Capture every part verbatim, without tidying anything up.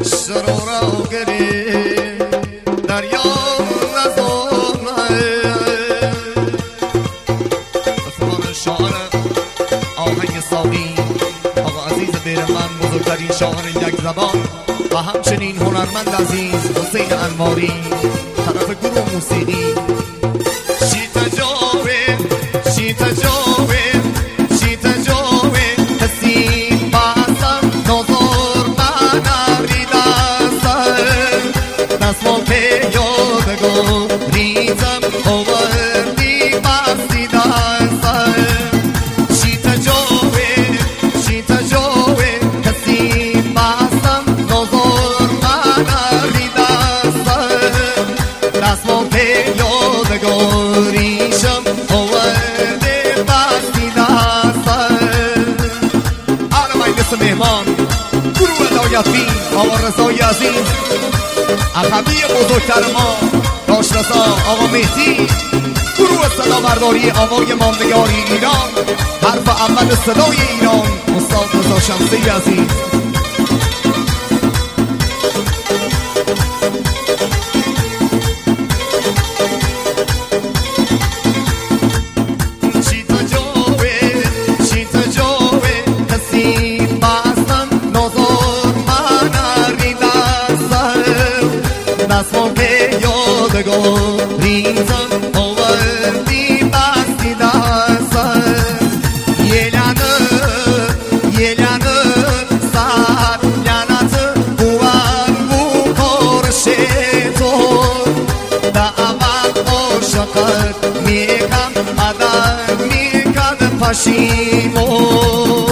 شرورا گری دریا نزانه اصفار شاعر آهنگ ساقی آقا عزیز دیر من بزرگترین شاعر یک زبان و همچنین هنرمند عزیز حسین انواری طرف گروه موسیقی شیطه جاوه شیطه جاوه شیطه جاوه کسی باسم نظر من ریدستم دستم که یادگو ریزم آوردی بستی دستم شیطه جاوه شیطه جاوه کسی باسم نظر من ریدستم دستم که یادگو ریزم آورده بستی دستم آره مهمان گروه لایفی آقا رضای عزیز اخوی بزرگتر ما داشرسا آقا مهدی گروه صدا برداری آقای ماندگاری ایران حرف اول صدای ایران استاد رضا شمسی عزیز دستم که یادگو ریزم آوردی بستی دستم یه لنه یه لنه سر لنت بوان بو کارش تو دعوت عاشقت میکن عدد میکن پشیمون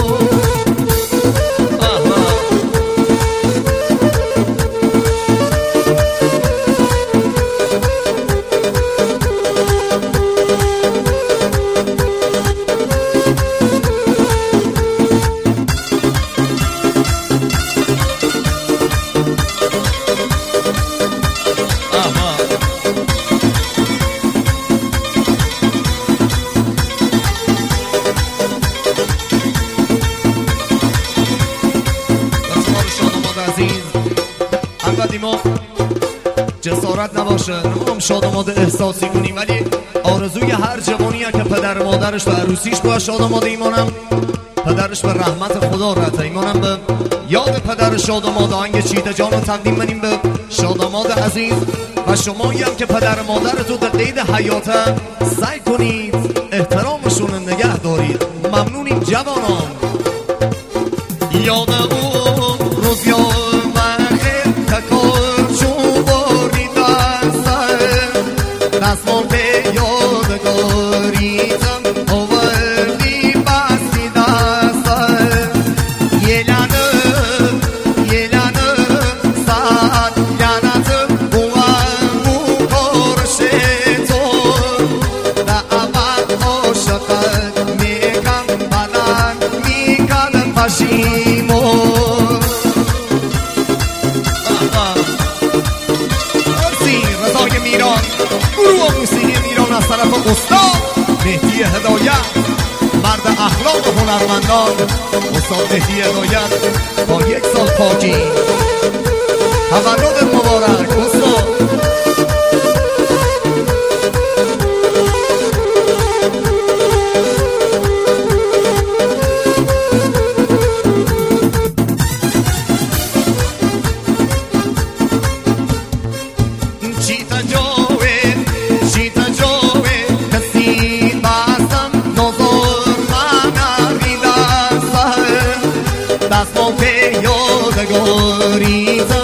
ما جسارت نباشه نمام شادماده احساسی کنیم ولی آرزوی هر جوانیه که پدر مادرش به عروسیش باید شادماده ایمانم پدرش به رحمت خدا رته ایمانم به یاد پدر شادماده آهنگ چیده جان رو تقدیم منیم به شادماده عزیز و شمایی هم که پدر مادر تو در قید حیاته سعی کنید احترامشون نگه دارید ممنونیم جوانان یاد اون روز یاد دستم به یادگاریزم آوردی بستی دستم یه لنه یه لنه ساعت لنت بوان بو کارش تو دعوت عاشقت میکن بدن میکن پشیمون رضای میران گروه موسیقی ایران از طرف استاد مهدی هدایت مرد اخلاق و هنرمندان استاد مهدی هدایت با یک سال پاکی تولد مبارک استاد دستم که یادگاریزم